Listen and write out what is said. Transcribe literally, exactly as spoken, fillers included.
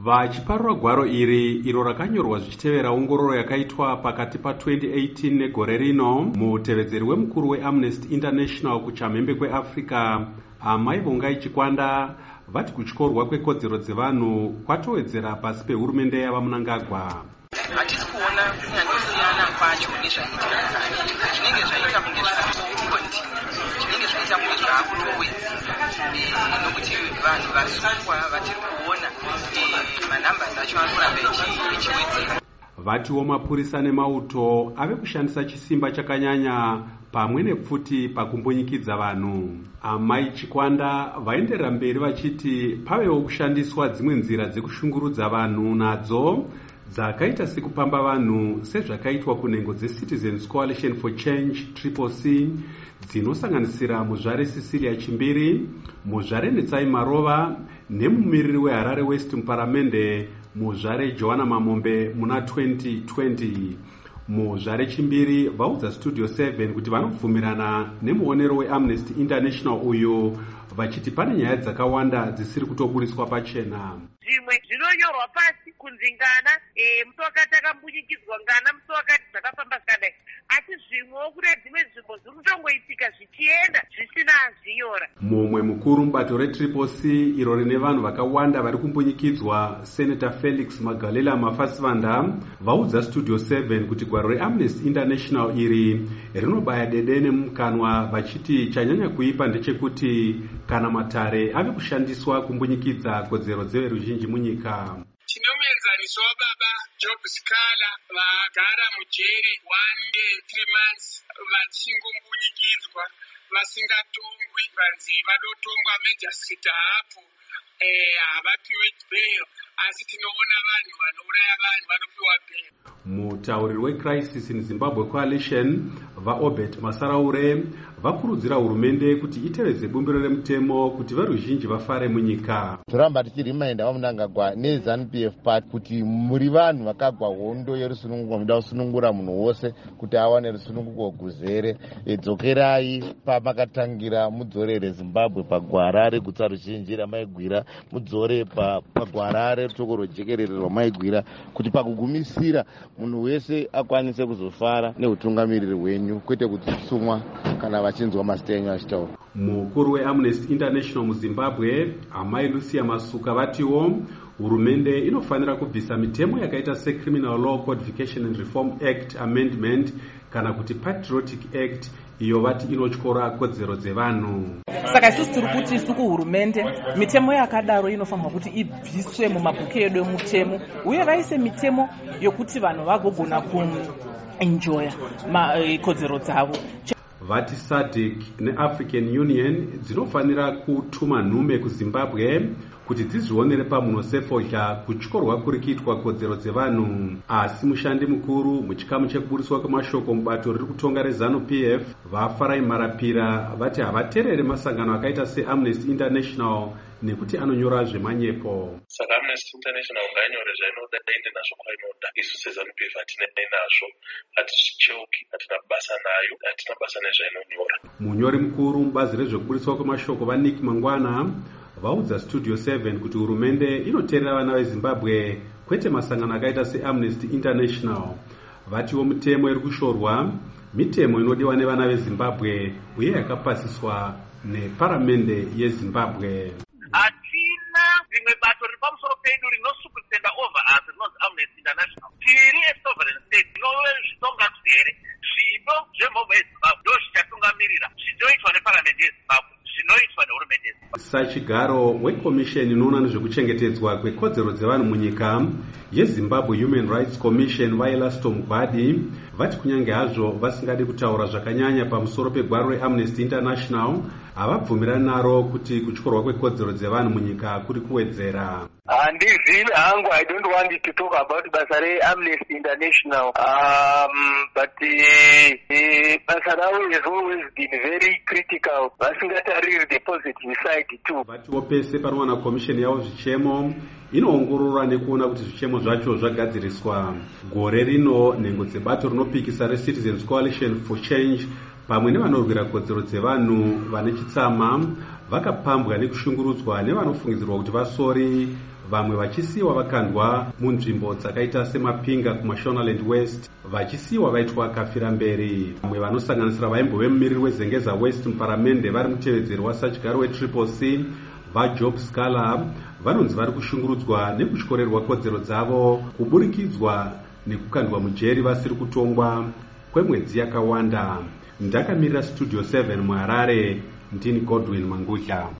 Vachiparura gwaro iri iro rakanyorwa zvichitevera ongororo yakaitwa pakati pa-twenty eighteen negore rino, mutevedzeri wemukuru weAmnesty International kuchamhembe kweAfrica Amai Vongai Chikwanda vati kutyorwa kwekodzero dzevanhu kwatowedzera pasi pehurumende yavaMnangagwa. Hatisi kuona kunyange siyana kwacho nezvaitika zvinenge zvaita kunge zvakati zvinenge zvaita kunge zvakutowedza nokuti vanhu vasungwa vatiri kuona manhamba acho anoramba echiwedzera. Vatiwo mapurisa nemauto ave kushandisa chisimba chakanyanya pamwe nepfuti pakumbunyikidza vanhu. Amai Chikwanda vaenderera mberi vachiti pavewo kushandiswa dzimwe nzira dzekushungurudza vanhu nadzo dzakaita sekupamba vanhu sezvakaitwa kunhengo dzeCitizens Coalition for Change Triple C dzinosanganisira muzvare Cecilia Chimbiri, muzvare Netsai Marova nemumiriri weHarare West muparamende muzvare Joanna Mamombe muna twenty twenty. Muzvare Chimbiri vaudza Studio seven kuti vanobvumirana nemuonero weAmnesty International uyu vachiti pane nyaya dzakawanda dzisiri kutoburiswa pachena. Zvimwe zvinonyorwa pasi kunzi ngana e, musi wakati akambunyikidzwa ngana musi wakati dzakafamba zvikadai, asi zvimwewo kune dzimwe nzvimbo ziri kutongoitika zvichienda zvisina azvinyora. Mumwe mukuru mubato reTriple C iro rine vanhu vakawanda vari kumbunyikidzwa, Senator Felix Magalela Mafasivanda vaudza Studio seven kuti gwaro reAmnesty International iri rinobaya dede nemukanwa vachiti chanyanya kuipa ndechekuti kana matare ave kushandiswa kumbunyikidza kodzero dzeveruzhinji munyika. Chinomenzaniswa baba Job Scala vagara mujeri one day three months vachingombunyikizwa vasingatongwi vanzi vadotongwa Majesty hapo havapiwe bail, asi tinoona vanhu vanouraya vanhu vanopiwa bail. Mutauriri weCrisis in Zimbabwe Coalition vaObert Masaraure vakurudzira hurumende kuti itevedze bumbiro remutemo kuti veruzhinji vafare munyika. Toramba tichirimainda vaMnangagwa neZANU-P F party kuti muri vanhu vakagwa hondo yerusununguko muda kusunungura munhu wose kuti awane rusununguko kuzere. Edzokerai pamakatangira mudzorere Zimbabwe pagwara regutsa ruzhinji ramaigwira, mudzore pagwara retoko rojekerere rwamaigwira, kuti pakugumisira munhu wese akwanise kuzofara neutungamiriri hwenyu kwete kutsumwa kana vachinzwa mazita enyu achitaura. Mukuru weAmnesty International muZimbabwe Amai Lucia Masuka vatiwo hurumende inofanira kubvisa mitemo yakaita seCriminal Law Codification and Reform Act Amendment kana kuti Patriotic Act iyo vati inotyora kodzero dzevanhu. Saka isusu tiri kuti isuku hurumende mitemo yakadaro inofanirwa kuti ibviswe mumabhuku edu emutemo uye vaise mitemo yokuti vanhu vagogona kuenjoya kodzero dzavo. Vati S A D C neAfrican Union dzinofanira kutuma nhume kuZimbabwe kuti dzizvionere pamunhu sefodya kutyorwa kuri kuitwa kodzero dzevanhu. Asi mushandi mukuru muchikamu chekuburiswa kwemashoko mubato riri kutonga reZANU-P F vaFarai Marapira vati havateerere masangano akaita seAmnesty International nekuti anonyora zvemanyepo. Saka Amnesty International ngainyore zvainoda ende nazvo kwainoda. Isu seZANU-P F hatina nazvo, hatizvicheuki, hatina basa nayo, hatina basa nezvainonyora. Munyori mukuru mubazi rezvekuburiswa kwemashoko vaNick Mangwana vaudza Studio seven kuti hurumende inoteerera vana veZimbabwe kwete masangano akaita seAmnesty International. Vatiwo mitemo iri kushorwa mitemo inodiwa nevana veZimbabwe uye yakapasiswa neparamende yeZimbabwe. Hatina rimwe bato riri pamusoro pedu rinosukusenda over us rinonzi Amnesty International. Tiri esovereign state rinove zvitonga zvere zvino zvemhomho yeZimbabwe ndo zvichatungamirira zvinoitwa neparamende yeZimbabwe zvinoitwa nehurumende yeZimbabwe. Sachigaro wekomisheni inoona nezvekuchengetedzwa kwekodzero dzevanhu munyika yeZimbabwe Human Rights Commission vaElasto Mugwadi vati kunyange hazvo vasingadi kutaura zvakanyanya pamusoro pegwaro reAmnesty International havabvumirani naro kuti kutyorwa kwekodzero dzevanhu munyika kuri kuwedzera. Handizvili hangu, I don't want to talk about basa reAmnesty International, um, but basa ravo has always been very critical. Vasingatariri the positive side too. Vatiwo pese panowana komisheni yavo zvichemo inoongorora nekuona kuti zvichemo zvacho zvagadziriswa. Gore rino nhengo dzebato rinopikisa reCitizens Coalition for Change pamwe nevanorwira kodzero dzevanhu vane chitsama vakapambwa nekushungurudzwa nevanofungidzirwa kuti vasori vamwe vachisiwa vakandwa munzvimbo dzakaita semapinga kumashonaland west, vachisiwa vaitwa kafira mberi. Vamwe vanosanganisira vaimbove mumiriri wezengeza west muparamende vari mutevedzeri wasatyaro wetriple c vajob scala vanonzi vari kushungurudzwa nekutyorerwa kodzero dzavo kuburikidzwa nekukandwa mujeri vasiri kutongwa kwemwedzi yakawanda. Ndakamirira studio seven muHarare, ndini Godwin Mangudya.